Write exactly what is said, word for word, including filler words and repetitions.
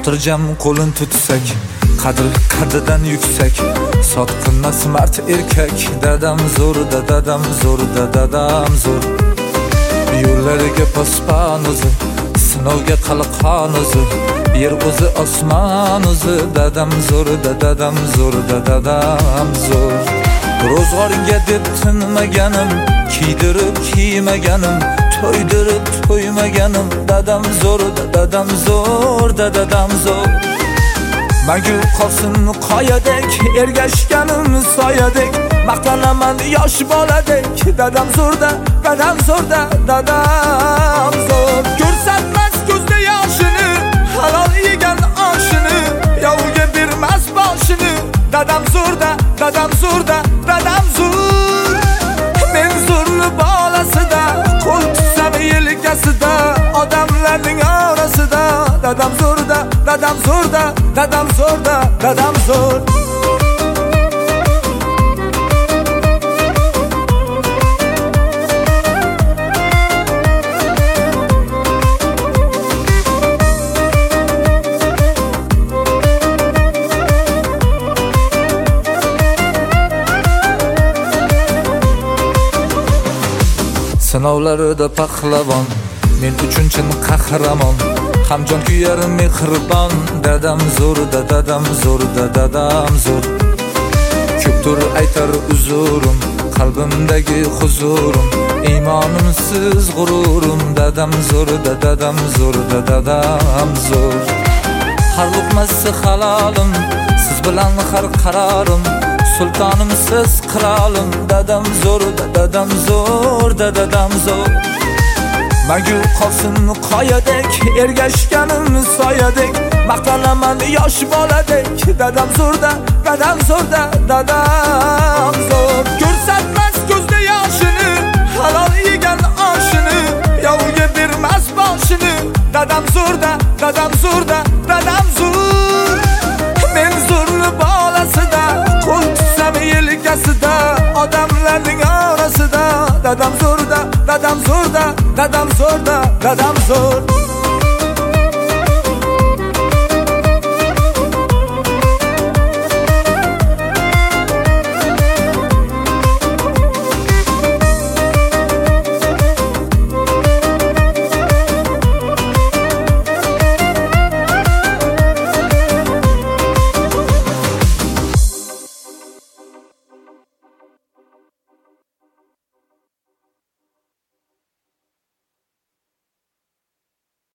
xotirjam qo'lin tutsak, qadr qadridan yuksak, sotqinmas mard erkak. Dadam zo'rda, dadam zo'rda, dadam zo'r. Yo'llariga pospan o'zi, sinovga qalqon o'zi, yer o'zi osmon o'zi. Dadam zo'rda, dadam zo'rda, dadam zo'r. Ro'zg'orga deb tinmaganim, kiydirib kiymaganim, to'ydirib to'ymaganim. Dadam zo'rda, dadam zo'rda, dadam zo'r. Magul qolsin qoyadek, ergashganim soyadek, maqtanaman yosh boladek. Dadam zo'rda, dadam zo'rda, dadam zo'r. Ko'rsatmas ko'zda yoshini, halol yegan oshini, yovga bermas boshini. Dadam zo'rda, dadam zo'rda, dadam zo'r. Men zo'rni bolasida, qo'l tutsam yelkasida, odamlarning orasida. Dadam zo'rda, dadam zo'rda, dadam zo'rda, dadam zo'r. Sinovlarida pahlavon, men uchun chin qahramon, hamjon kuyar mehribon. Dadam zo'rda, dadam zo'rda, dadam zo'r. Ko'pdir aytar uzurim, qalbimdagi huzurim, iymonimsiz g'ururim. Dadam zo'rda, dadam zo'rda, dadam zo'r. Har luqmasi halolim, siz bilan har qarorim, sultonimsiz qirolim. Dadam zo'rda, dadam zo'rda, dadam zo'r. Magul qolsin qoyadek, ergashganim soyadek, maqtanaman yosh boladek. Dadam zo'rda, dadam zo'rda, dadam zo'r. Ko'rsatmas ko'zda yoshini, halol yegan oshini, yovga bermas boshini. Dadam zo'rda, dadam zo'rda, dadam zo'r. Men zo'rni bolasida, qo'l tutsam yelkasida, odamlarning orasida. Dadam zo'rda, dadam zo'rda, dadam zo'rda, dadam zo'r.